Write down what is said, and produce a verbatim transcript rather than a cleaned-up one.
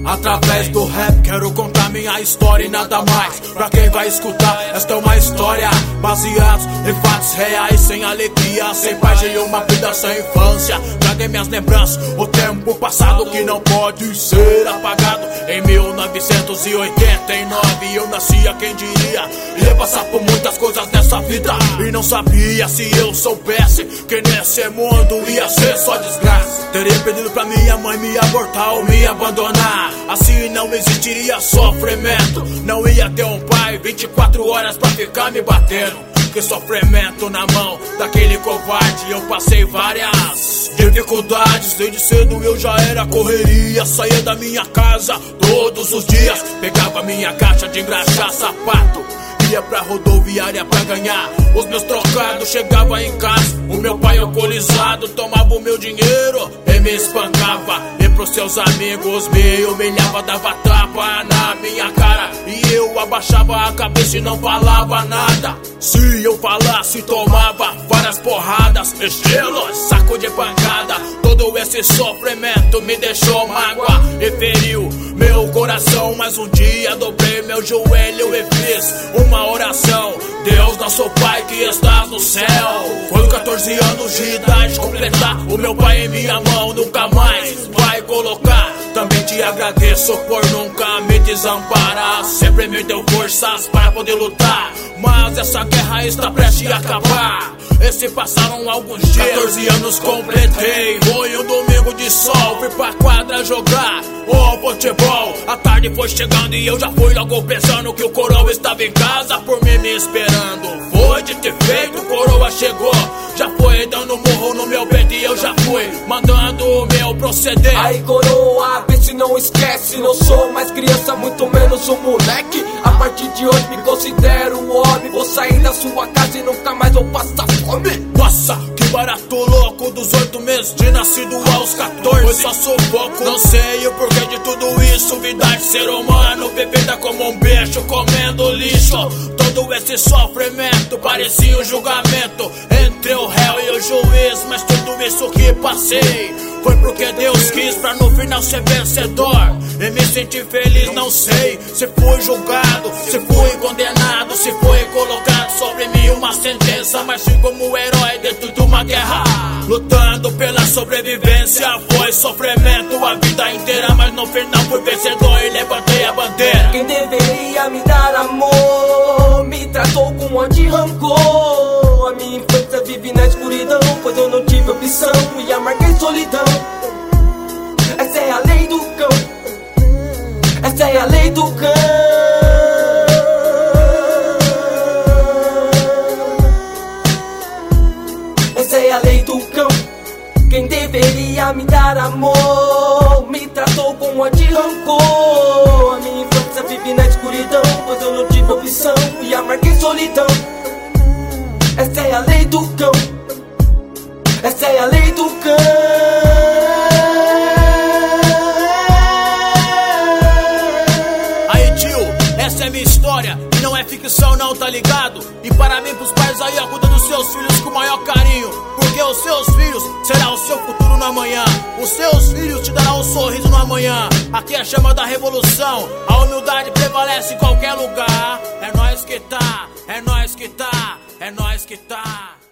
Através do rap quero contar minha história e nada mais. Pra quem vai escutar, esta é uma história baseada em fatos reais, sem alegria, sem paz e uma vida sem infância. Traguei minhas lembranças, o tempo passado que não pode ser apagado. Em mil novecentos e oitenta e nove eu nascia, quem diria, ia passar por muitas coisas nessa vida e não sabia se eu soubesse que nesse mundo ia ser só desgraça. Teria pedido pra minha mãe me abortar ou me abandonar, assim não existiria sofrimento. Não ia ter um pai vinte e quatro horas pra ficar me batendo. Que sofrimento na mão daquele covarde. Eu passei várias dificuldades, desde cedo eu já era correria. Saía da minha casa todos os dias, pegava minha caixa de engraxar sapato, ia pra rodoviária pra ganhar os meus trocados. Chegava em casa, o meu pai alcoolizado tomava o meu dinheiro e me espancava. E pros seus amigos me humilhava, dava tapa na minha cara e eu abaixava a cabeça e não falava nada. Se eu falasse tomava várias porradas, estilo saco de pancada. Todo esse sofrimento me deixou mágoa e feriu meu coração. Mas um dia dobrei meu joelho e fiz uma oração: Deus, nosso Pai que estás no céu. Quando catorze anos de idade completar, o meu pai em minha mão nunca mais vai colocar. Também te agradeço por nunca me desamparar, sempre me deu forças para poder lutar. Mas essa guerra está prestes a acabar, e se passaram alguns dias, catorze anos completei. Foi um domingo de sol, fui pra quadra jogar o futebol. A tarde foi chegando e eu já fui logo pensando que o coroa estava em casa por mim me esperando. Foi de ter feito, o coroa chegou, já foi dando murro no meu peito e eu já fui mandando o meu proceder. Aí coroa, vê se não esquece, não sou mais criança, muito menos um moleque. A partir de hoje me considero um homem, vou sair da sua casa e nunca mais vou passar fome. Nossa, que barato louco, dos oito meses de nascido aos catorze. Foi só sufoco, não sei o porquê de tudo isso. Vida de ser humano, vivida como um bicho comendo lixo. Todo esse sofrimento parecia um julgamento entre o réu e o juiz. Mas tudo isso que passei foi porque Deus quis pra no final ser vencedor e me sentir feliz. Não sei se fui julgado, se fui condenado, se foi colocado sobre mim uma sentença, mas fui como herói dentro de uma guerra, lutando pela sobrevivência. Foi sofrimento a vida inteira, mas no final fui vencedor e levantei a bandeira. Quem deveria me dar amor me tratou com ódio e rancor. A minha infância vive na escuridão, pois eu não tive opção e amarguei solidão. Essa é a lei do cão, essa é a lei do cão. Essa é a lei do cão. Quem deveria me dar amor me tratou com ódio e rancor. A minha infância vive na escuridão, pois eu não tive opção e amarguei solidão. Essa é a lei do cão, essa é a lei do cão. Aí tio, essa é minha história e não é ficção não, tá ligado? E parabéns pros pais aí, ó, cuidando dos seus filhos com o maior carinho, porque os seus filhos serão o seu futuro no amanhã. Os seus filhos te darão um sorriso no amanhã. Aqui é a chama da revolução, a humildade prevalece em qualquer lugar. É nós que tá, é nós que tá, é nós que tá.